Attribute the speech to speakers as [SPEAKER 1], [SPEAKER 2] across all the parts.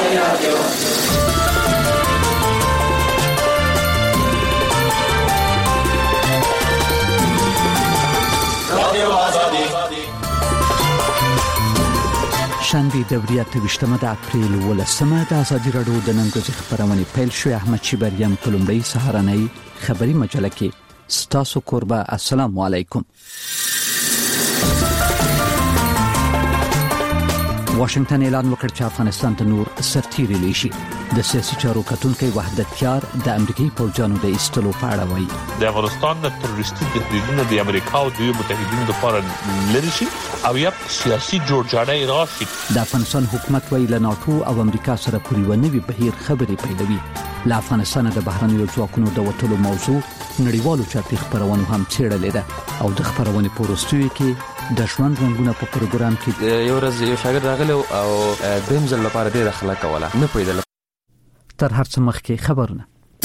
[SPEAKER 1] شنبه د 28 د اپریل 18 د ازادي راډیو د نن ورځې خبرونه پیل شوې. احمد شیبریم کولمبۍ سهارنۍ خبری مجله کې ستاسو قربا. السلام علیکم. واشنگټن اعلان وکړ چې افغانستان ته نور سرتیري لیشي. د سیاسي چارو کتونکو وحدت یار د امریکایي پوځیانو د ایستلو په اړه وایي
[SPEAKER 2] د افغانستان د تروریستي تهدیدونو د امریکا او د متحدینو لپاره لري شي او یا سیاسي جوړجاړی راشي.
[SPEAKER 1] د افغانستان حکومت وایي له ناتو او امریکا سره پوری ونوي بهیر خبرې پیلوي. له افغانستان د بهرنیو ځواکونو د وټلو موضوع نړیوالو چارپی خبرونه هم څېړلې ده او د خبرونه پروستوي کې د ژوند رنگونه په پروګرام کې
[SPEAKER 3] یو ورځ یو شاګرد راغلی او دیم ځل لپاره ډېر خلک کوله نه پوهېدل.
[SPEAKER 1] تر هر څه مخکې خبرونه.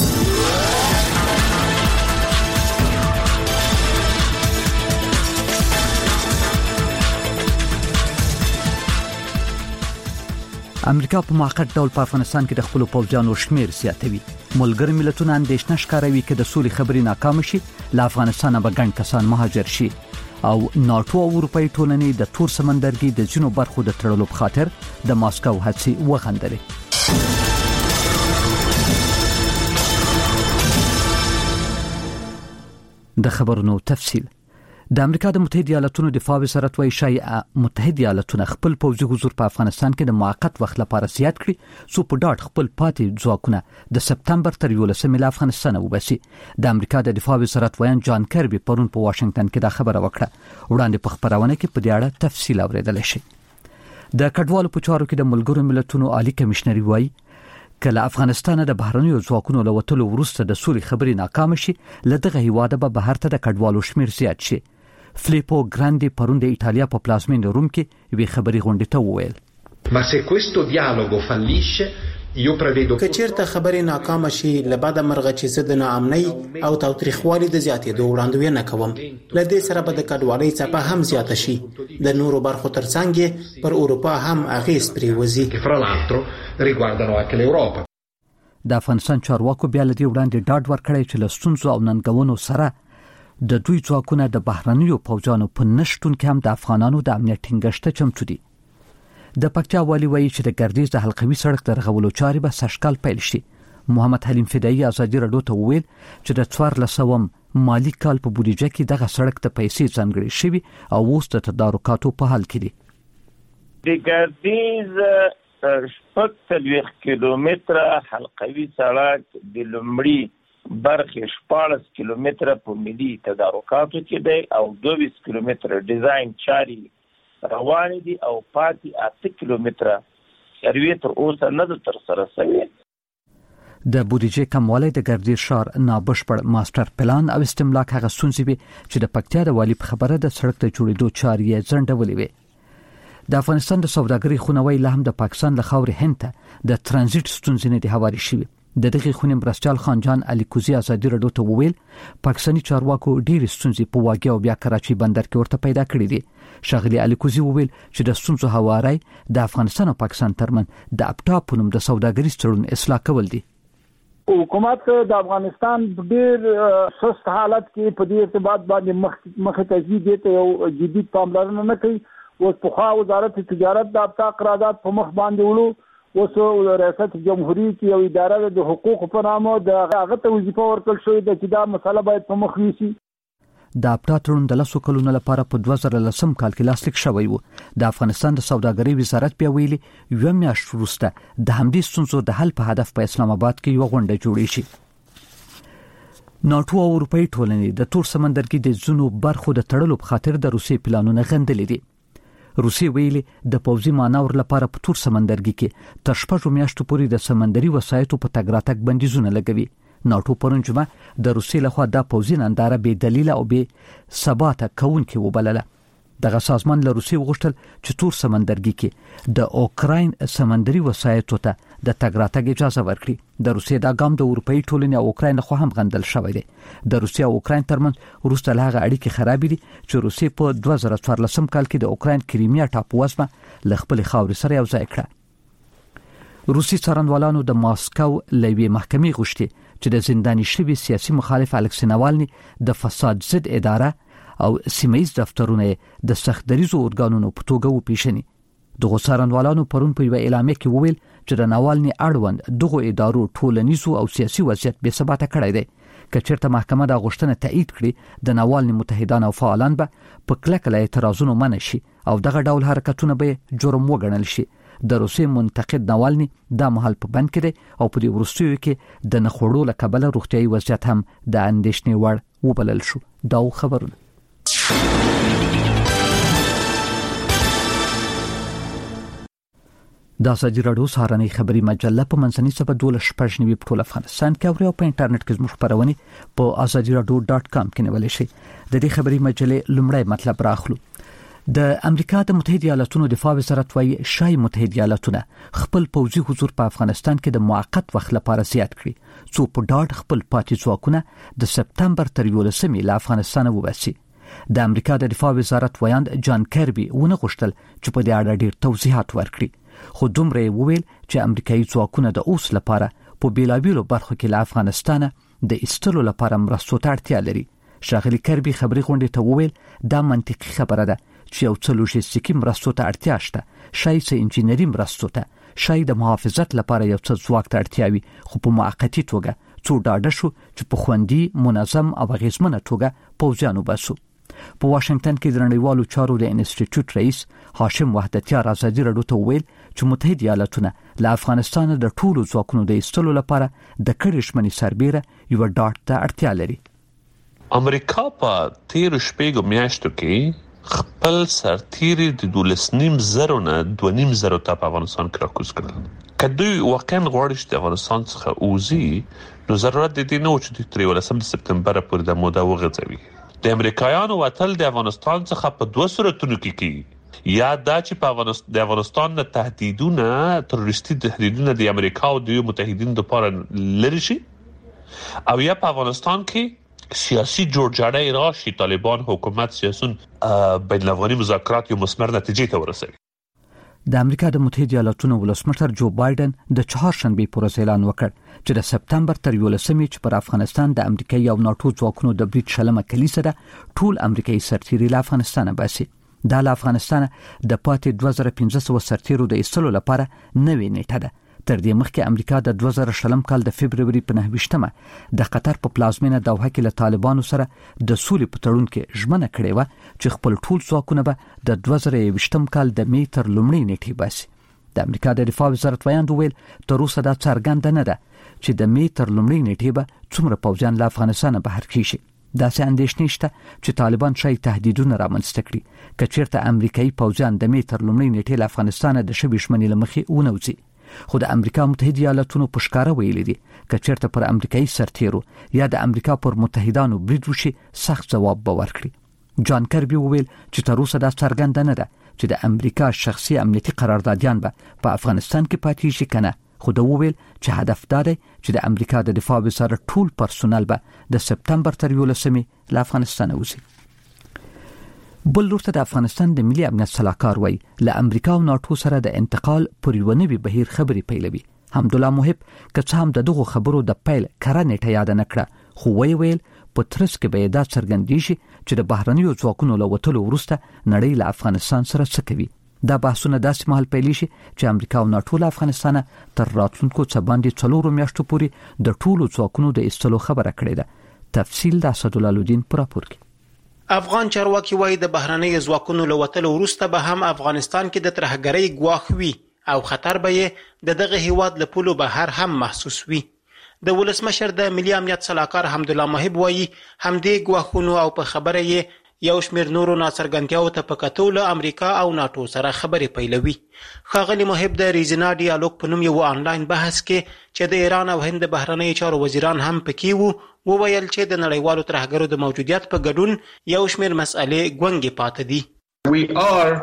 [SPEAKER 1] امریکا په موقت ډول په افغانستان کې د خپل پوځیانو شمیر زیاتوي. ملګری ملتونه اندېښنه ښکاروي چې د سولې خبرې ناکام شي له افغانستان به ګڼ کسان مهاجر شي او ناتو او اروپאי ټولنې د تور سمندرګي د ځینو برخو د تړلو په خاطر د ماسکو هڅې وغندلې. د خبرونو تفصیل. د امریکا د متحده ایالاتونو دفاع وزارت وايي چې متحده ایالاتونه خپل پوځي حضور په افغانستان کې د موقت وخت لپاره زیات کړي څو په ډاډ خپل پاتې ځواکونه د سپتمبر تر 11 له افغانستان وباسي. د امریکا د دفاع وزارت وایي جان کربي پرون په واشنگټن کې دا خبره وکړه. وړاندې په خبرونه کې په دې اړه تفصیل اوریدل شي. د کډوالو په چارو کې د ملګرو ملتونو عالی کمشنري وایي کله افغانستان د بهرنیو ځواکونو له وټلو وروسته د سولې خبرې ناکام شي لدغه هیواده به بهر ته د کډوالو شمیر زیات شي. فلیپو ګراندي پرون د ایتالیا په پلازمین روم کې وی خبري غونډه ته وویل
[SPEAKER 4] ما se questo dialogo fallisce io prevedo
[SPEAKER 5] که چیرته خبرې ناکام شي لبعد مرغه چې زه د ناامنۍ او تاوتریخوالي د زیاتېدو وړاندوینه کوم. لدې سره به د کډوالۍ څپه هم زیاته شي. د نورو برخو ترڅنګ پر اروپا هم اغیز پریوزي.
[SPEAKER 4] fra l'altro riguardano anche l'Europa.
[SPEAKER 1] د افغانستان چارواکو بیا لدې وړاندې ډاډ ورکړی چې له ستونزو او ننګونو سره د دوی ځواکونه د بهرنیو پوځانو په نشټون کې هم د افغانانو د امنیت ټینګښت چمتو دي. د پکتیا والی وایي چې د ګردیز د حلقوي سړک د رغولو چارې به سږکال پیل شي. محمد حلیم فدایي ازادي راډیو ته وویل چې د 1400 مالی کال په بودیجه کې دغه سړک ته پیسې ځانګړې شوي او اوس د تدارکاتو په حال کې دي.
[SPEAKER 6] د ګردیز 40 کیلومتره حلقوي سړک د لومړي برخه 14 کیلومتره په ملي تدارکاتو کې دی او 22 کیلومتره ډیزاین چاري روان دي او پاتې 8 کیلومتره سروي تر اوسه نه تر سره شوی.
[SPEAKER 1] د بودیجې کموالی د ګردیز ښار نابشپړ ماستر پلان او استملاک هغه ستونزې وي چې د پکتیا د والی په خبره د سړک ته جوړېدو چارې یې ځنډولې وي. د افغانستان د سوداګرۍ خونوي له هم د پاکستان له خاورې هند ته د ترانزیت ستونزې نه دي هواري شوي. د دغه خونې مرستيال خان جان علي کوزي ازادي راډیو ته وویل پاکستاني چارواکو ډېر ستونزې په واګي او بیا کراچي بندر کې ورته پیدا کړې دي. شغلي علي کوزي وویل چې د ستونزو هواري د افغانستان او پاکستان ترمن د اپټا په نوم د سوداګرۍ تړون اصلاح کول دي.
[SPEAKER 7] حکومت د افغانستان ډېر سست حالت کې په دې ارتباط باندې مخه تجدید ته یو جدي پاملرنه نه کوي. اوس په وزارت تجارت د اپټا قرارداد په مخ باندې وړو. اوس ریاست جمهوریت کې یو اداره د حقوق په نامه د هغه ته وظیفه ورکړل شوې ده چې دا مسله باید په مخ یوسي.
[SPEAKER 1] د اپټا تړون د 10 کلونو لپاره په 2010 کال کې لاسلیک شوی و. د افغانستان د سوداګرۍ وزارت بیا ویلي یو میاشت وروسته د همدې ستونزو د حل په هدف په اسلام آباد کې یو غونډه جوړې شي. ناتو او اروپאי ټولنې د تور سمندرګي د ځینو برخو د تړلو په خاطر د روسي پلانونه غندلې دي. روسي ویلي د پوځي مانور لپاره په تور سمندرګي کې تر 6 میاشتو پورې د سمندري وسایطو په تګ راتګ بندیزونه لګوي. ناتو پرون جمعه د روسي لخوا د پوځي ننداره به دلیل او به ثبات کوونکې وبلله. دغه سازمان له روسي وغوښتل چې تور سمندرګي کې د اوکراین سمندري وسایطو ته د تګ راتګ اجازه ورکړي. د روسي د ګام د اروپאי ټولنې او اوکراین خو هم غندل شوی دی. د روسي او اوکراین ترمنځ وروسته له هغه اړیکې خراب دي چې روسي په 2014 کال کې د اوکراین کریمیا ټاپو وزمه له خپل خاورې سره یو ځای کړه. روسي څارنوالانو د ماسکو لوی محکمې غوښتي چې د زنداني شوي سیاسي مخالف الکسی ناوالني د فساد ضد اداره او سیمه‌ییز دفترونه د سختدریزو اورګانونو په توګه وپیژني. دغه څارنوالانو پرون په یو اعلامیه کې وویل چې د ناوالني اړوند دغه ادارو ټولنیزو او سیاسي وضعیت بې ثباته کړی دی. که چېرته محکمه دا غوښتنه تایید کړي د ناوالني متحدان او فعالان به په کلکه له اعتراضونو منع شي او دغه ډول حرکتونه به جرم وګڼل شي. د روسي منتقد ناوالني دا مهال په بند کې دی او په دې وروستیو کې د نخوړو له کبله روغتیايي وضعیت هم د اندېښنې وړ وبلل شو. دا خبرونه د ازادي راډیو سهارنۍ خبري مجله په منځنۍ سبا 12 په ټول افغانستان کې او په انټرنیټ کې زموږ خبرونه په azadieradio.com کې نیول شي. د دې خبري مجلې لومړی مطلب راخلو. د امریکا د متحده ایالاتونو دفاع وزارت وايي شای متحده ایالاتونه خپل پوځي حضور په افغانستان کې د موقت وخت لپاره زیات کړي څو په ډاډ خپل پاتې ځواکونه د سپتمبر تر 11 له افغانستان وباسي. د امریکا د دفاع وزارت ویاند جان کربي ونه غوښتل چې په دې اړه ډیر توضیحات ورکړي، خو دومره ویل چې امریکایي ځواکونه د اوس لپاره په بیلابیلو برخو کې له افغانستان د ایستلو لپاره مرستو ته اړتیا لري. ښاغلي کربي خبري غونډې ته وویل دا منطقي خبره ده چې یو څه لوژستیکي مرستو ته اړتیا شته، شاید څه انجینري مرستو ته، شاید د محافظت لپاره یو څه ځواک ته اړتیا وي، خو په موقتي توګه څو ډاډه شو چې په خوندي، منظم او اغیزمنه توګه پوځیان وباسو. په واشنگټن کې د نړیوالو چارو د انسټیټیوټ رئیس هاشم وحدتیار ازادي راډیو ته ویل چې متحده ایالاتونه له افغانستان د ټولو ځواکونو د ایستلو لپاره د کډې ژمنې سربیره یو ډاټ ته اړتیا لري.
[SPEAKER 2] امریکا په 13 شپږو میاشتو کې خپل سرتیري د 12.5 نه 2.5 ته په افغانستان کې راکوز کړل. کله واقعا غواړي چې د افغانستان څخه اوزي نو ضرورت دي نه و چې د 13 سپتمبر پورې د موده وغځوي. د امریکایانو وتل د افغانستان څخه په 2 صورتونو کې کیږي، یا دا چې په افغانستان د تهدیدونه تروریستي تهدیدونه د امریکا او د متحدینو لپاره لري شي، او یا په افغانستان کې سیاسي جوړجاړی راشي، طالبان حکومت سیاسون بین الافغاني مذاکرات یو مثمر نتیجې ته ورسوي.
[SPEAKER 1] د امریکا د متحده ایالاتونو ولسمشر جو بایدن د چهارشنبه پر ورځ اعلان وکړ چې د سپتمبر تر 11 چې پر افغانستان د امریکایي او ناتو ځواکونو د برید شلمه کلی سره ټول امریکایي سرتیري له افغانستان باسي. دا له افغانستان د پاتې 2500 سرتیرو د ایستلو لپاره نوې نیټه ده. تر دې مخکې امریکا د 2000 کال د فبرवरी په 9 د قطر په پلازمینه دوحه کې له طالبانو سره د سولې په تړون کې ژمنه کړې و چې خپل ټول ځواکونه به د 2020 کال د می تر لومړۍ نیټې باسي. د امریکا د دفاع وزارت ویاند ویل تر اوسه دا څرګنده نه ده چې د می تر لومړۍ نیټې به څومره پوځیان له افغانستان بهر کیږي. داسې اندېښنې شته چې طالبان شاید تهدیدونه رامنځته کړي که چیرته امریکایي پوځیان د می تر لومړۍ نیټې له افغانستان د شوې ژمنې له مخې ونوځي. خو د امریکا متحده ایالاتونو په ښکاره ویلي دي که چیرته پر امریکایي سرتیرو یا د امریکا پر متحدانو برید وشي سخت ځواب به ورکړي. جان کربي وویل چې تر اوسه دا څرګنده نه ده چې د امریکا شخصي امنیتي قراردادیان به په افغانستان کې پاتې شي کنه، خو دا وویل چې هدف دا دی چې د امریکا د دفاع وزارت ټول پرسونل به د سپتمبر تر 11 له افغانستان وځي. بل لورته د افغانستان د ملي امنیت صلاحکار وایي له امریکا او ناتو سره د انتقال پر یو نوي بهیر خبرې پیلوي. حمدالله محب که څه هم د دغو خبرو د پیل کره نیټه یاد نه کړه، خو ویل په ترڅ کې به دا څرګندېږي چې د بهرنیو ځواکونو له وتلو وروسته نړۍ له افغانستان سره څه کوي. دا بحثونه داسې مهال پیلې شي چې امریکا او ناتو له افغانستان تر راتلونکو څه باندې 4 میاشتو پورې د ټولو ځواکونو د ایستلو خبره کړې ده. تفصیل د اسدالله الدین پر راپور کې.
[SPEAKER 5] افغان چارواکي وایي د بهرنیو ځواکونو له وتلو وروسته به هم افغانستان کې د ترهګرۍ ګواښ وي او خطر به یې د دغه هیواد له پولو بهر هم محسوس وي. د ولسمشر د ملي امنیت صلاحکار حمدالله محب وایي همدې ګواښونو او په خبره یې یو شمېر نورو ناڅرګندتیاو ته په کتو له امریکا او ناتو سره خبرې پیلوي. ښاغلي محب د ریزنا ډیالوګ په نوم یو آنلاین بحث کې چې د ایران او هند د بهرنیو چارو وزیران هم پکې وو وویل چې د نړیوالو ترهګرو د موجودیت په ګډون یو شمېر مسئلې ګونګې پاتې دي.
[SPEAKER 8] We are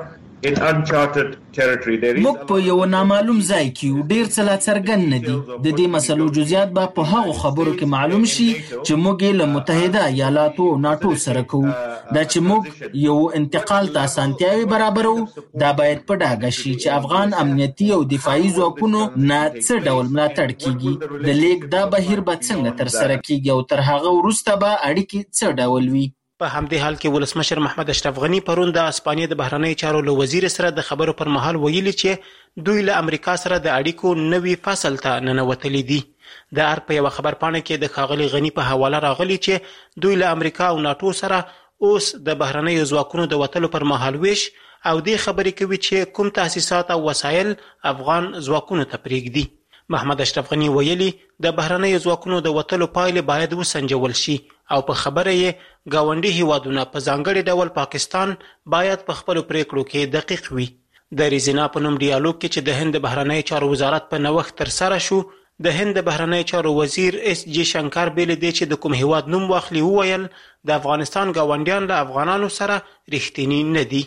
[SPEAKER 8] موږ په یو نامعلوم ځای کې یو، ډیر څه لا څرګند نه دي. د دې مسلو جزئیات به په هغو خبرو کې معلوم شي چې موږ یې له متحده ایالاتو او ناټو سره کوو. دا چې موږ یو انتقال ته اسانتیاوې برابرو، دا باید په ډاګه شي چې افغان امنیتي او دفاعي ځواکونو نه څه ډول ملاتړ کیږي، د لیک دا بهیر به څنګه ترسره کیږي او تر هغه وروسته به اړیکې څه ډول وي.
[SPEAKER 9] په همدې حال کې ولسمشر محمد اشرف غنی پرون د اسپانیې د بهرنیو چارو له وزیر سره د خبرو پر مهال ویلي چې دوی له امریکا سره د اړیکو نوي فصل ته ننوتلي دي. د ارګ په یو خبر پاڼه کې د ښاغلي غنی په حواله راغلی چې دوی له امریکا او ناټو سره اوس د بهرنیو ځواکونو د وتلو پر مهال ویش او دې خبرې کوي چې کوم تاسیسات او وسایل افغان ځواکونو ته پرېږدي. محمد اشرف غنی ویلي د بهرنیو ځواکونو د وتلو پایلې باید وسنجول شي او په خبره یې ګاونډي هیوادونه په ځانګړي ډول پاکستان باید په خپلو پریکړو کې دقیق وي. د ریزینا په نوم ډیالوګ کې چې د هند د بهرنیو چارو وزارت په نوښت ترسره شو، د هند د بهرنیو چارو وزیر اس جی شنکر بیل دی چې د کوم هیواد نوم واخلي وویل د افغانستان ګاونډیان له افغانانو سره رښتینی نه دي.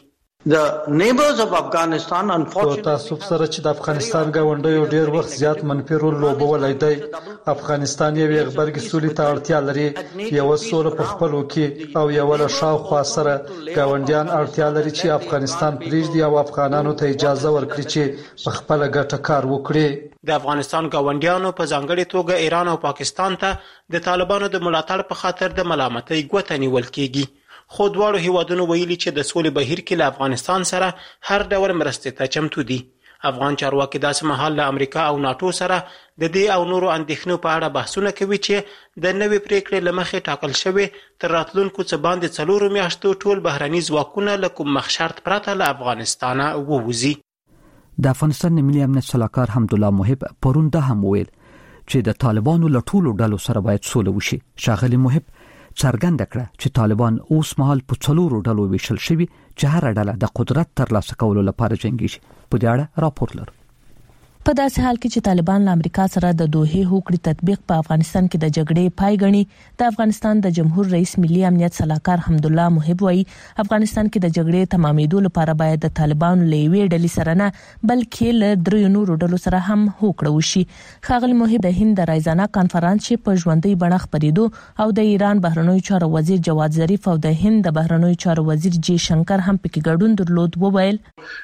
[SPEAKER 10] تاسو سره چې د افغانستان ګاونډیو ډیر وخت زیات منفي رول لوبولی دی. افغانستان یو غبرګي سولې ته اړتیا لري، یو سوله په خپلو کې او یو له شاوخوا سره ګاونډیان اړتیا لري چې افغانستان پریږدي او افغانانو ته اجازه ورکړي چې په خپل ګټه کار وکړي.
[SPEAKER 9] د افغانستان ګاونډیانو په ځانګړي توګه ایران او پاکستان ته د طالبانو د ملاتړ په خاطر د ملامتۍ ګوته نیول کیږي. خو دواړو هیوادونو ویلي چې د سولې بهیر کې له افغانستان سره هر ډول مرستې ته چمتو دي. افغان چارواکي داسې مهال له امریکا او ناټو سره د دې او نورو اندېښنو په اړه بحثونه کوي چې د نوې پریکړې له مخې ټاکل شوې تر راتلونکو څه باندې 4 میاشتو ټول بهرني ځواکونه له کوم مخشرط پرته له افغانستانه ووځي.
[SPEAKER 1] د افغانستان ملي امنیت سلاکار حمدالله محب پرون دا هم ویل چې د طالبانو له ټولو ډلو سره باید سوله وشي. ښاغلي محب څرګنده کړه چې طالبان اوس مهال په 4 ډلو ویشل شوي چې هر ډله د قدرت ترلاسه کولو لپاره جنګیږي. په دې اړه راپور لرو.
[SPEAKER 11] په داسې حال کې چې طالبان له امریکا سره د دوحې هوکړې تطبیق په افغانستان کې د جګړې پای غني، د افغانستان د جمهور رئیس ملي امنیت سلاکار حمدالله محب وایي افغانستان کې د جګړې تمامېدو لپاره باید د طالبانو له یوې ډلې سره نه بلکې له 3 نورو ډلو سره هم هوکړه وشي. ښاغلي محب د هند د رایزانا کانفرنس چې په ژوندۍ بڼه خپرېدو او د ایران بهرنیو چارو وزیر جواد ظریف او د هند د بهرنیو چارو وزیر جی شنکر هم پکې ګډون درلود وویل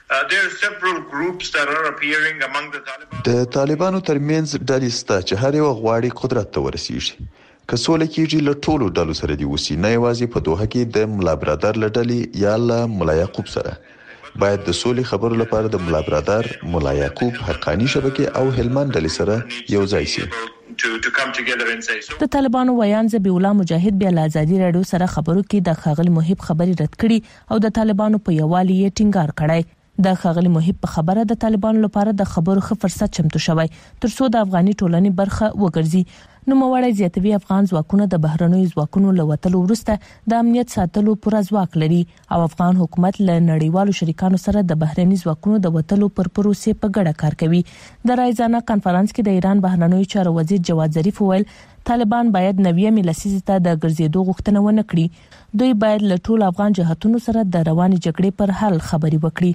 [SPEAKER 12] د طالبانو ترمنځ ډلې شته چې هر یو غواړي قدرت ته ورسیږي. که سوله کېږي له ټولو ډلو سره دی وسی، نه یوازې په دوحه کې د ملا برادر له ډلې یا له ملا یعقوب سره. باید د سولې خبرو لپاره د ملا برادر، ملا یعقوب، حقانی شبکې او هلمند ډلې سره یو ځای شي.
[SPEAKER 11] د طالبانو ویان ذبیح الله مجاهد بیا له ازادي راډیو سره خبرو کې د ښاغلي محب خبري رد کړي او د طالبانو په یووالي یې ټینګار کړی. د ښاغلي محب په خبره د طالبانو لپاره د خبرو ښه فرصت چمتو شوی ترڅو د افغاني ټولنې برخه وګرځي. نوموړی زیاتوي افغان ځواکونه د بهرنیو ځواکونو له وتلو وروسته د امنیت ساتلو پوره ځواک لري او افغان حکومت له نړیوالو شریکانو سره د بهرني ځواکونو د وتلو پر پروسې په ګډه کار کوي. د رایزانا کانفرنس کې د ایران بهرنیو چارو وزیر جواد ظریف وویل طالبان باید 90 لسیزې ته د ګرځېدو غوښتنه ونه کړي. دوی باید له ټول افغان جهاتونو سره د روانې جګړې پر حل خبرې وکړي.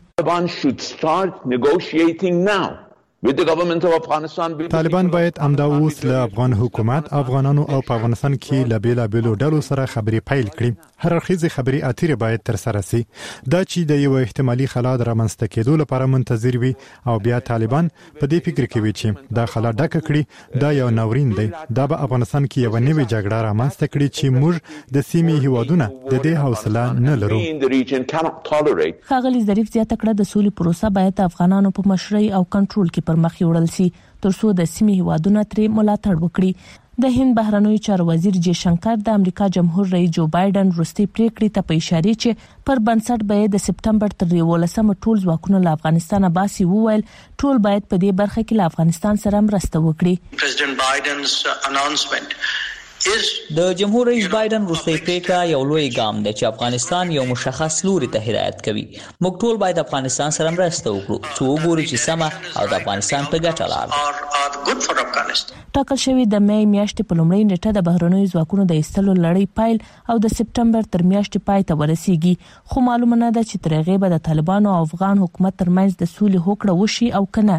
[SPEAKER 13] طالبان باید امداوس له افغان حکومت، افغانانو او په افغانستان کې له بیلابیلو ډلو سره خبرې پیل کړي. هر اړخیزې خبرې اترې باید تر سره شي. دا چې د یو احتمالي خلا د رامنځته کېدو لپاره منتظر وي او بیا طالبان په دې فکر کې وي چې دا خلا ډکه کړي، دا یو ناورین دی. دا به افغانستان کې یو نوې جګړه رامنځته کړي چې موږ د سیمې هیوادونه د دې حوصله نه لرو.
[SPEAKER 11] ښاغلي ظریف زیاته کړه د سولې پروسه باید د افغانانو په مشرۍ او کنټرول کې پر مخ یوړل شي ترڅو د سیمې هیوادونه ترې ملاتړ وکړي. د هند بهرنیو چارو وزیر جی شنکر د امریکا جمهور رئیس جو بایدن وروستي پریکړې ته په اشاره چې پر بنسټ به د سپټمبر تر 11 ټول ځواکونه له افغانستان باسي وویل ټول باید په دې برخه کې له افغانستان سره مرسته وکړي.
[SPEAKER 14] President Biden's announcement د جمهور رئیس بایدن وروستۍ پریکړه یو لوی ګام دی چې افغانستان یو مشخص لوري ته هدایت کوي. موږ ټول باید افغانستان سره مرسته وکړو چې وګورو چې سمه او د افغانستان په ګټه لار.
[SPEAKER 11] ټاکل شوی د مې میاشتې په لومړۍ نیټه د بهرنیو ځواکونو د ایستلو لړۍ پایل او د سپټمبر تر میاشتې پای ته ورسیږي، خو معلومه نه ده چې تر هغې به د طالبانو او افغان حکومت ترمنځ د سولې هوکړه وشي او کنه.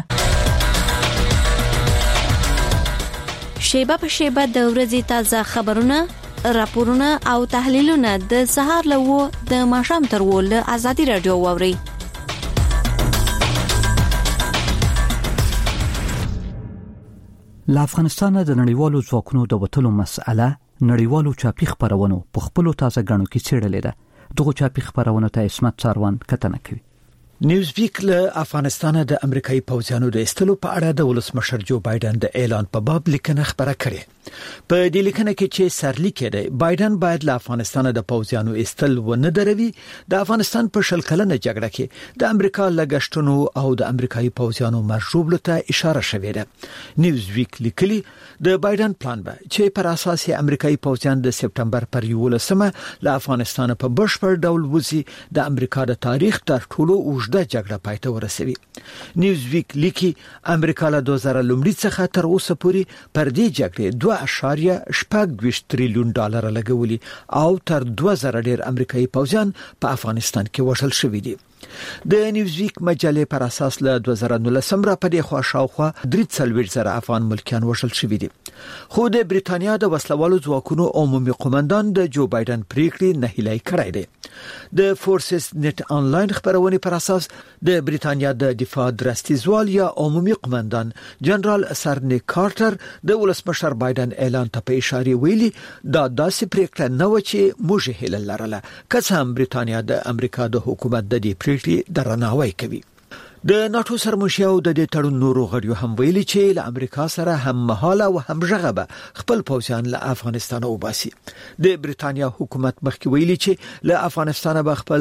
[SPEAKER 15] شیبه په شیبه د ورځې تازه خبرونه، راپورونه او تحلیلونه د سهار له 9 د ماښام تر 10 له ازادي رادیو واوري.
[SPEAKER 1] له افغانستان د نړیوالو ځواکونو د وټلو مسأله نړیوالو چاپی خبرونو په خپل تازه غنو کې چیرلې ده. دغه چاپی خبرونه ته اسمت څاروان کتنه کوي.
[SPEAKER 16] نیوزویک له افغانستان د امریکایي پوځیانو د ایستلو په اړه د ولسمشر جو بایدن د اعلان په باب لیکنه خبره کړې. په دې لیکنه کې چې سرلیک دی، بایدن باید له افغانستان د پوځیانو ایستل و نه دروي. د افغانستان په شل کلنه جګړه کې د امریکا لګښتونو او د امریکایي پوځیانو مرجوبلو ته اشاره شوې ده. نیوزویک لیکلي د بایدن پلان به چې پر اساس امریکایي پوځیان د سپټمبر پر 11مه له افغانستان په بشپړ ډول وځي د امریکا د تاریخ تر ټولو د جګړه پای ته ورسوي. نیوزویک لیکي امریکا له 2000 لومړي څخه تر اوسه پورې پر دې جګړې 2.8 تریلیون ډالر لګولي او تر 2000 ډیر امریکایي پوځیان په افغانستان کې وژل شوي دي. د نیوزویک مجلې پر اساس له 2019 را په دې خوا شاوخوا 340,000 افغان ملکیان وژل شوي دي. خو د بریتانیا د وسلوالو ځواکونو عمومي قومندان د جو بایدن پریکړې نه هلای کړای دی. د فورسز نت آنلاین خبرونه پر اساس د بریتانیا د دفاع درستیزوال یا عمومي قومندان جنرال سر نیک کارټر د ولسمشر بایدن اعلان ته په اشاره ویلي دا داسې پریکړه نه و چې موږ هیله لرله، که څه هم بریتانیا د امریکا د حکومت د دې پریکړې درناوی کوي. د ناتو سرمشیاو د دې تړون نورو غړیو هم ویلي چې له امریکا سره هم مهاله او هم ژغبه خپل پوځیان له افغانستان وباسي. د بریتانیا حکومت مخکې ویلي چې له افغانستان به خپل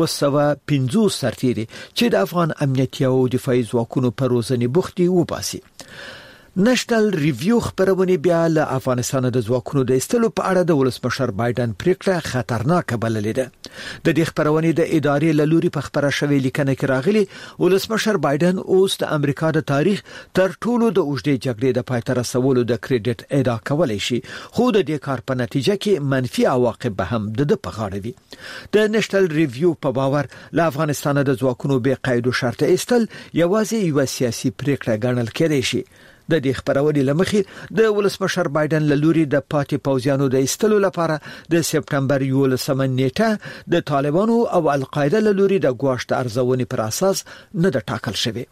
[SPEAKER 16] 250 سرتیري چې د افغان امنیتي او دفاعي ځواکونو پر روزنې بوختي وباسي. نېشنل ریویو خبرونه بیا له افغانستان د ځواکونو د ایستلو په اړه د ولسمشر بایدن پریکړه خطرناکه بللې ده. د دې خبرونه د ادارې له لوري په خبره شوې لیکنه کې راغلي ولسمشر بایدن اوس د امریکا د تاریخ تر ټولو د اوږدې جګړې د پای ته رسولو د کریډټ ادعا کولای شي، خو د دې کار په نتیجه کې منفي عواقب به هم د په غاړه وي. د نېشنل ریویو په باور له افغانستان د ځواکونو بې قید او شرط ایستل یوازې یو سیاسي پریکړه ګڼل کېدای شي. د دې خبرونې لمخې د ولسمشر بایدن له لوري د پاتې پوځیانو د ایستلو لپاره د سپټمبر 11 نیټه د طالبانو او القاعده له لوري د ګواښ ارزونې پر اساس نه د ټاکل شوی.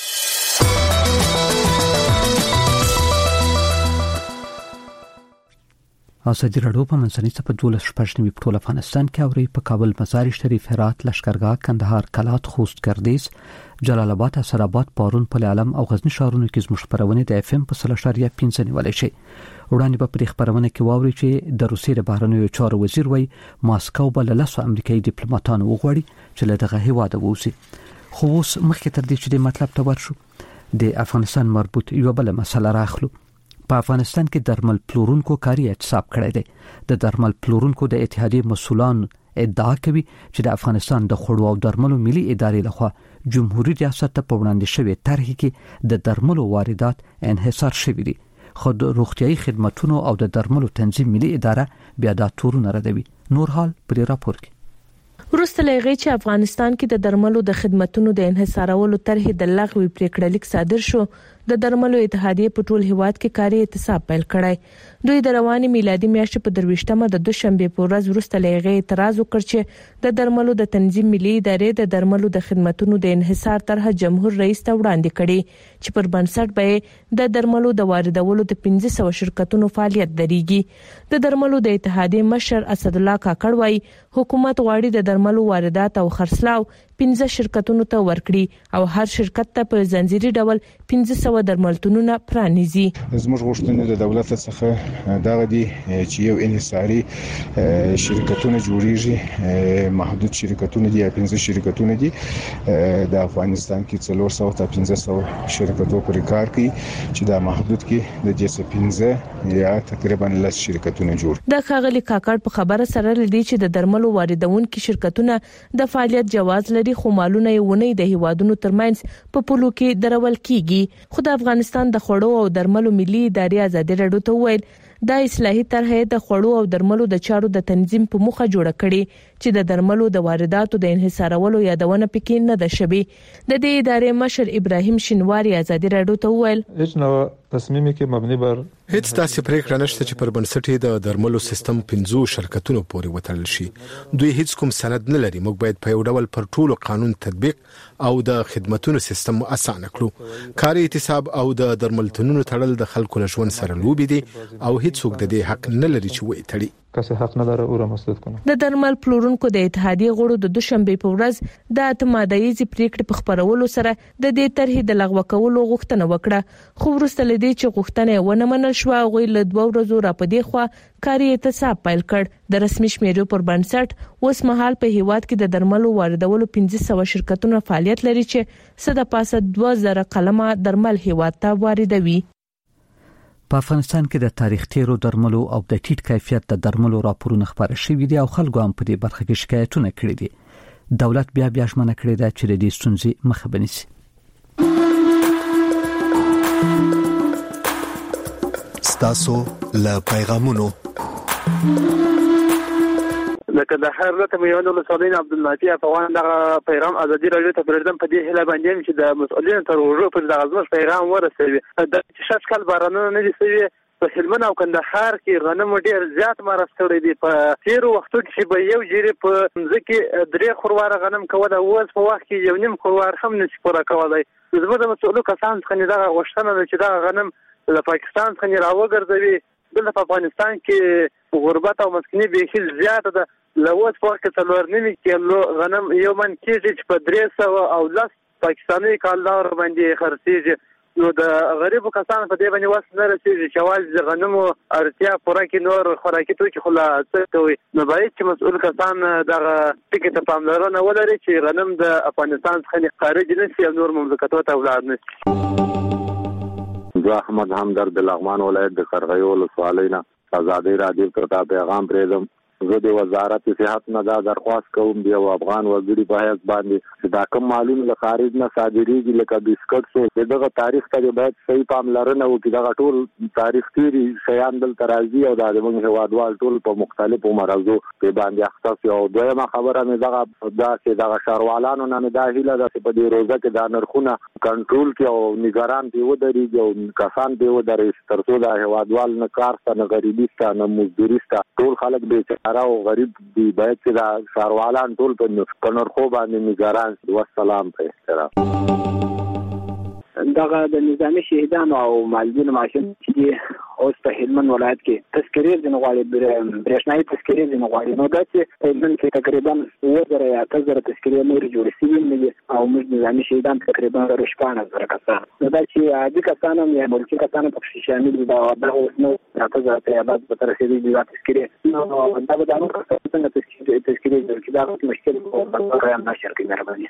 [SPEAKER 1] ازادي راډیو په منځنۍ په 12 په ټول افغانستان کې اوري په کابل، مزار شریف، هرات، لشکرګاه، کندهار، کلات، خوست، ګردیز، جلال آباد، اسراباد، پارون، پل علم او غزنی ښارونو کې زموږ خبرونه د FM په 3.5 نیولای شي. وړاندې په پرې خبرونه کې واوري چې د روسیې د بهرنیو چارو وزیر وای ماسکو بل له 100 امریکایي ډیپلوماټانو وغوړي چې له دغه هیواده ووزي. خو اوس مخکې تر دې چې د مطلب ته ورشو د افغانستان مربوط یو بل مسله راخلو. په افغانستان کې درمل پلورونکو کاری اعتصاب کړی دی. د درمل پلورونکو د اتحادیې مسؤلان ادعا کوي چې د افغانستان د خوړو او درملو ملي ادارې لخوا جمهوریت ریاست ته په وړاندې شوی طرحې کې د درملو واردات انحصار شوی دي. خو د روغتيایي خدماتو او د درملو تنظیم ملي اداره بیا دا تورونه ردوي. نور حال پر راپور کې
[SPEAKER 11] وروسته لغې چې افغانستان کې د درملو د خدماتو د انحصارولو طرحې د لغوي پریکړه لیک صادر شو، د درملو اتحادیې په ټول هیواد کې کاري اعتصاب پیل کړی. دوی د رواني میلادي میاشتې په 23مه د دوشنبه په ورځ وروسته لغې اعتراض وکړ چې د درملو د تنظیم ملي ادارې د درملو د خدماتو د انحصار طرح جمهور رئیس ته وړاندې کړي چې پر بنسټ به د درملو د واردولو د 1500 شرکتونو فعالیت درېږي. د درملو د اتحادیې مشر اسد الله کاکړ وايي حکومت غواړي د درملو واردات او خرڅلاو 15 شرکتونو ته ورکړي او هر شرکت ته په زنجیري ډول 1500 درملتونونه پرانیزي.
[SPEAKER 17] زموږ غوښتنه د دولت څخه دغه دي چې یو انحصاري شرکتونه جوړیږي، محدود شرکتونه دي، 15 شرکتونه دي. د افغانستان کې 400 تا 1500 شرکتونه پرې کار کوي چې دا محدود کې د دې 15 یا تقریبا 10 شرکتونه جوړ.
[SPEAKER 11] د ښاغلي کاکړ په خبره سره لدی چې د درملو واردونکو شرکتونه د فعالیت جواز لري، خو مالونه یې ونی د هیوادونو ترمنځ په پولو کې درول کیږي. خو د افغانستان د خوړو او درملو ملي ادارې ازادي راډیو ته وویل دا اصلاحي طرحه د خوړو او درملو د چارو د تنظیم په مخه جوړه کړي چې د درملو د وارداتو د انحصارولو یادونه پکې نه ده شوی. د دې ادارې مشر ابراهیم شینواری ازادي راډیو ته وویل
[SPEAKER 18] هیڅ نو تصمیم کې مبني بر
[SPEAKER 19] هیڅ داسې پریکړه نشته چې پر بنسټ د درملو سیستم 15 شرکتونو پورې وتړل شي. دوی هیڅ کوم سند نه لري. موږ باید په یو ډول پر ټولو قانون تطبیق او د خدماتو سیستم اسانه کړو. کاري احتساب او د درملتونونو تړل د خلکو له ژوند سره لوبي دي او هیڅوک د دې حق نه لري چې وایي تړي.
[SPEAKER 18] کسه حق نه لري او مسدود کنه.
[SPEAKER 11] د درمل پلورونکو د اتحادیې غړو د دوشنبه په ورځ د اتمادایي پریکړې په خبرولو سره د دې طرحې د لغوه کولو غوښتنه وکړه، خو وروسته لدی چې غوښتنه ونه منل شو. غوی له 2 ورځو را پدې خو کاري احتساب پیل کړ. د رسمي شمیرو پر بنسټ اوس مهال په هیواد کې د درملو واردولو 1500 شرکتونه فعالیت لري چې صد پاسه 2000 قلمه درمل هیواد ته واردوي.
[SPEAKER 1] په افغانستان کې د تاریخ تیرو درملو او د ټیټ کیفیت د درملو راپورونه خبره شوې دي او خلکو هم په دې برخه کې شکایتونه کړي دي. دولت بیا ژمنه کړې ده چې د دې ستونزې مخه ونیسي.
[SPEAKER 20] تاسو له پیغامونو
[SPEAKER 21] لکه د هر رته میوند مسؤلین عبدالنافي افغان دغه پیغام ازادي راډیو ته پرېږدم په دې هله باندې چې د مسؤلین تر ورو پر دغه ځمش پیغام ورسوي. د شش کال بارانونه نه دي سوي په هلمند او کندهار کې غنم ډیر زیات مرستړي دي. په تیر وختو کې به یو جری په ځکه 3 خوروار غنم کوله، اوس په وخت کې یو نیم خوروار هم نشي پوره کولای. زموږ د مسؤلو کسان څخه دغه غوښتنه ده چې دغه غنم له پاکستان څخه راوګرځوي. دلته په افغانستان کې غربت او مسکینی به زیات ده. لوس په وخت کې 4.5 کیلو غنم یو من کېږي چې په 300 او 10 پاکستاني کالدار باندې خرڅيږي. نو د غریبو کسانو په دې باندې وس نه رسیږي چې واځي د غنمو اړتیا پوره کې نور خوراکي توکي خلاص کوي. نو باید چې مسؤل کسان دغه ټکي ته پاملرنه ولري چې غنم د افغانستان څخه خارج نه شي او نور مملکتونو ته ولاړ نه شي.
[SPEAKER 22] زه احمد همدرد د لغمان ولایت د قرغیو ولسوالۍ نه ازادي راډیو ته پیغام پرېږدم. زه د وزارت صحت نه دا درخواست کوم دی او افغان وګړي په حیث باندې چې دا کوم معلوم له خارج نه صادریږي لکه بسکټ سو دغه تاریخ ته باید صحیح پاملرنه وکړي. دغه ټول تاریخ تیری شیان دل ترازی او د موږ هوادوال ټول په مختلفو مرزو په باندې اختصاص او دویمه خبره مې دغه شاروالانو نه دا هیله ده چې په دې روزه کې دا نرخونه کنټرول کړي او نگران دی ودرېږي او کسان دی ودرېږي ترڅو د هوادوال نه کار ستنه غریبیسته نه مزدوریسته ټول خلک به او غریب دی باید چې دا شاروالان ټول په نرخو باندې نگران شي. والسلام په احترام.
[SPEAKER 23] دغه د نظامی شهیدانو او مالګین ماشین چې اوس په هلمند ولایت کې تذکرې د نغواړي برېښنايي تذکرې د نغواړي. نو دا چې هلمند کې تقریبا 2000 یا 1000 تذکرې نور جوړ شوي دي او موږ نظامی شهیدان تقریبا 14,000 کسان. نو دا چې عادي کسان هم یا ملکي کسان په شامل دي. دا اوس نو 1000 یا بعد به تر رسیدي دي تذکرې. نو دا به د نور کسانو تذکرې جوړ کړي. دا مشکل او برابر نشر کوي. مهرباني.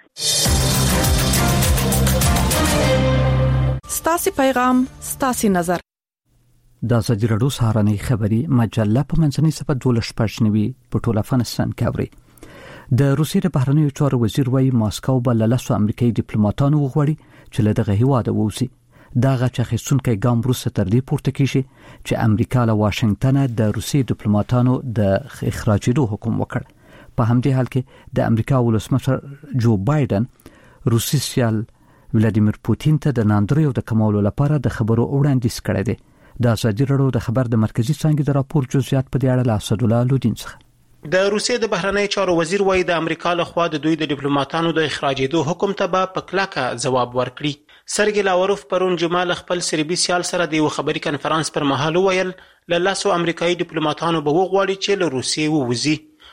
[SPEAKER 24] ستاسي پیغام ستاسي نظر.
[SPEAKER 1] د ازادي راډیو سهارنۍ خبری مجله په منځنۍ صفحه 12 په ټول افغانستان کې اوري. د روسیې د بهرنیو چارو وزیر وايي ماسکو به له 10 امریکایي ډیپلوماټانو وغواړي چې له دغه هیواده ووځي. دا غچ اخیستونکي ګام وروسته تر دې پورته کیږي چې امریکا له واشنگټن د روسیې ډیپلوماټانو د اخراجېدو حکم وکړ. په همدې حال کې د امریکا ولسمشر جو بایدن روسي سیال ولادیمیر پوتین ته د ناندریو د کمولو لپاره د خبرو وړاندیز کړی دی. د ازادي راډیو د خبر د مرکزی څنګه د راپور جزئیات په دې اړه له اسد الله لودین څخه.
[SPEAKER 9] د روسیې د بهرنی چارو وزیر وایي د امریکا له خوا د دوی د ډیپلوماټانو د اخراجېدو حکم ته به په کلکه ځواب ورکړي. سرګی لاوروف پرون جمعه خپل سربي سیال سره د یو خبري کنفرانس پر مهال ویل له 10 امریکایي ډیپلوماټانو به وغواړي چې له روسیې ووځي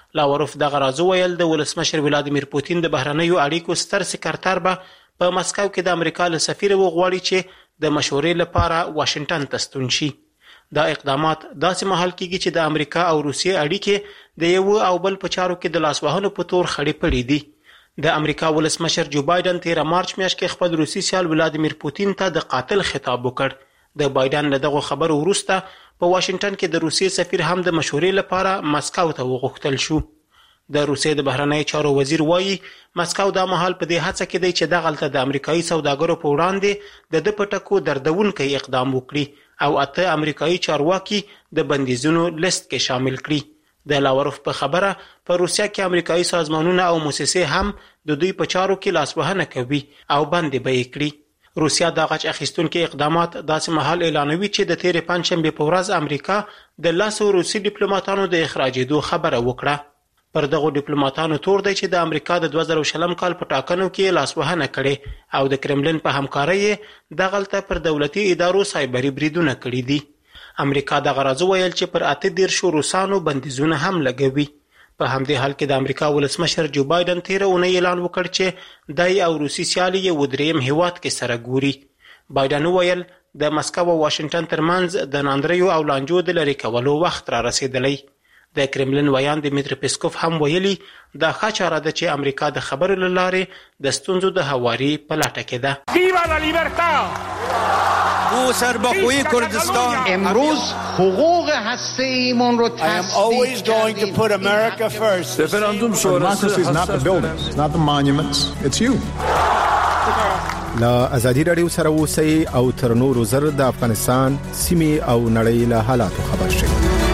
[SPEAKER 9] لاوروف دغه راز ویل د ولسمشر ولادیمیر پوتین د بهرنیو اړیکو ستر سکرټر به په مسکو کې د امریکا له سفیر وغواړي چې د مشورې لپاره واشنگټن ته ستون شي. دا اقدامات داسې مهال کېږي چې د امریکا او روسیې اړیکې د یو او بل په چارو کې د لاسوهنو په تور خړې پړې دي. د امریکا ولسمشر جو بایدن 13 مارچ میاشت کې خپل روسي سیال ولادیمیر پوتین ته د قاتل خطاب وکړ. د بایدن له دغه خبرو وروسته په واشنگټن کې د روسیې سفیر هم د مشورې لپاره مسکو ته وغوښتل شو. د روسیې د بهرنی چارو وزیر وایي مسکو دا مهال په دې هڅه کې دی چې دغلته د امریکایي سوداګرو په وړاندې د پټکو دردونکي اقدام وکړي او 8 امریکایي چارواکي د بندیزونو لیست کې شامل کړي. د لاوروف په خبره په روسیا کې امریکایي سازمانونه او مؤسسې هم د دوی په چارو کې لاسوهنه کوي او بندي به یې کړي. روسیا د غچ اخیستونکو اقدامات داسې مهال اعلانوي چې د تیرې پنځشنبه په ورځ امریکا د 10 روسي ډیپلوماټانو د اخراجېدو خبره وکړه. پر دغه ډیپلوماټانو تور دی چې د امریکا د 2020 کال په ټاکنو کې لاسوهنه کړي او د کرملین په همکارۍ دغلته پر دولتي ادارو سایبري بریدونه کړي دي. امریکا د غرض ویل چې پر 18 روسانو بندیزونه هم لګوي. په همدې حال کې د امریکا ولسمشر جو بایدن 13 اونۍ اعلان وکړ چې دای او روسي سیالي یو دریم هیواد کې سره ګوري. بایدن ویل د مسکو او واشنگټن ترمنځ د ناندریو او لانجو د لرې کولو وخت را رسیدلی. د کرملین ویان دیمیتری پیسکوف هم ویلي دا ښه چاره ده چې امریکا د خبرو له لارې د ستونزو د هواري په لټه کې ده.
[SPEAKER 3] ویوا لا لیبرتا او سربخوی کردستان امروز حقوق هسته‌ایمون رو تصدیق کردیم.
[SPEAKER 4] رفراندوم شورای is not the buildings, it's not the monuments, it's you.
[SPEAKER 19] لا ازادي رادیو سره اوسئ او تر نورو زر د افغانستان سیمې او نړۍ له حالاتو خبر شئ.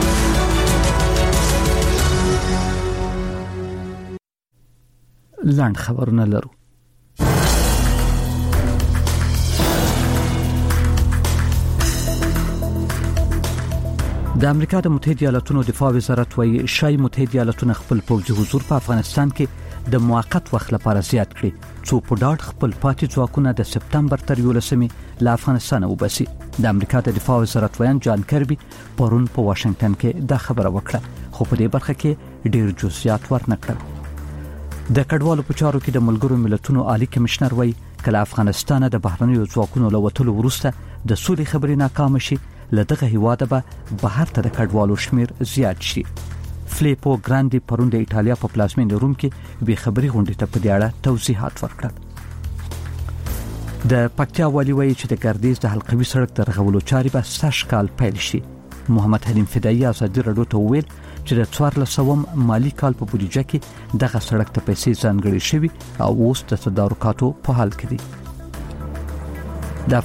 [SPEAKER 1] لاند خبرونه لرو. د امریکا د متحده ایالاتونو دفاع وزارت وايي شای متحده ایالاتونه خپل پوځي حضور په افغانستان کې د موقت وخت لپاره زیات کړي څو په ډاډ خپل پاتې ځواکونه د سپتمبر تر 11 له افغانستان وباسي. د امریکا د دفاع وزارت ویان جان کربي پرون په واشنگټن کې دا خبره وکړه خو په دې برخه کې ډیر جزئیات ورنکړل. د کډوالو په چارو کې د ملګرو ملتونو عالی کمشنر وایي کله افغانستان د بهرنیو ځواکونو له وټلو وروسته د سولې خبرې ناکام شي لدغه هیواده به بهر ته د کډوالو شمیر زیات شي. فلیپو ګراندي پرون د ایټالیا په پلازمینه روم کې به خبري غونډه ته په دې اړه توضیحات ورکړل. د پکتیا والی وایي چې د ګردیز د حلقوي سړک د رغولو چارې به سږ کال پیل شي. محمد حلیم فدایي ازادي رادیو ته وویل چې د 1400 مالی کال په بودیجه کې دغه سړک ته پیسې ځانګړې شوي او اوس د تدارکاتو په حال کې دي.